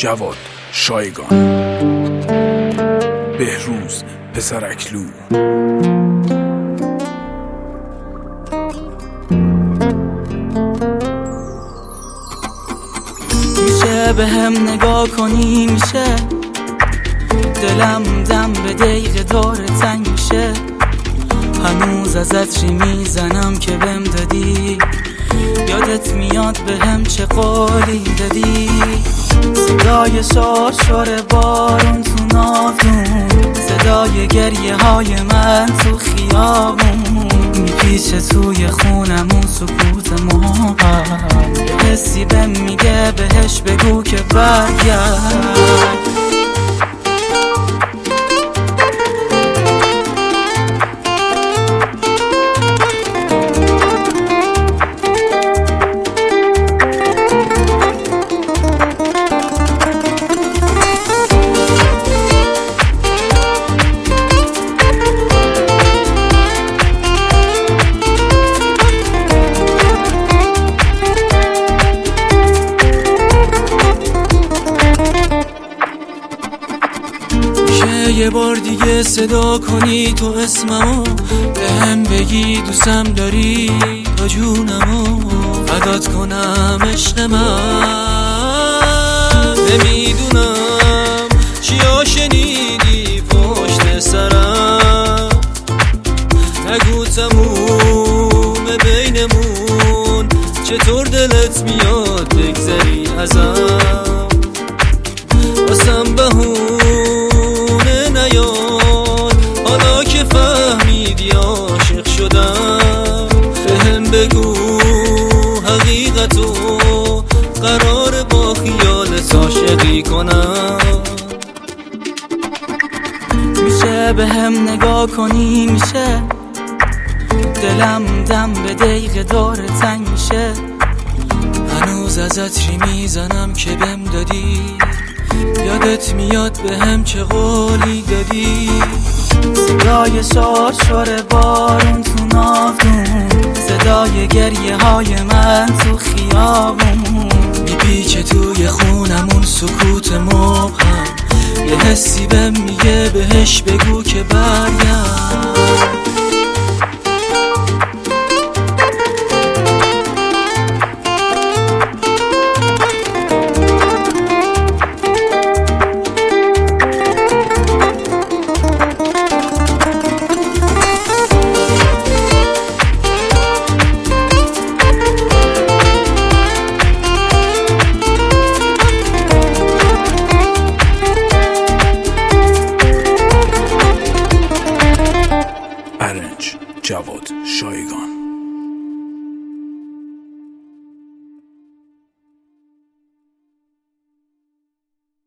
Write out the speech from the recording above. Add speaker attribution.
Speaker 1: جواد شایگان، بهروز پسرکلو.
Speaker 2: میشه به هم نگاه کنی، میشه دلم دم به دقیقه داره تنگ میشه. هنوز ازت ری میزنم که بهم دادی، یادت میاد به هم چه قولی دادی. صدای شار بارون تو ناودون، صدای گریه های من تو خیابون، میپیچه توی خونمون سکوت محبت. یه حسی بهم میگه بهش بگو که برگرد. یه بار دیگه صدا کنی تو اسممو، به هم بگی دوستم داری تا جونمو فدات کنم عشق من. نمیدونم چیا شنیدی پشت سرم، نگو تموم بینمون، چطور دلت میاد بگذری ازم. واسم بهونه نیاد حالا که فهمیدی عاشق شدم. بهم بگو حقیقتو، قرار با خیالت عاشقی کنم. میشه به هم نگاه کنی، میشه دلم دم به دقیقه داره تنگ میشه. هنوز ازت ری میزنم که بهم دادی، یادت میاد به هم چه قولی دادی. صدای شار بارون تو ناودون، صدای گریه های من تو خیابون، میپیچه توی خونمون سکوت مبهم. یه حسی بهم میگه بهش بگو که برگرد.
Speaker 1: جواد شایگان.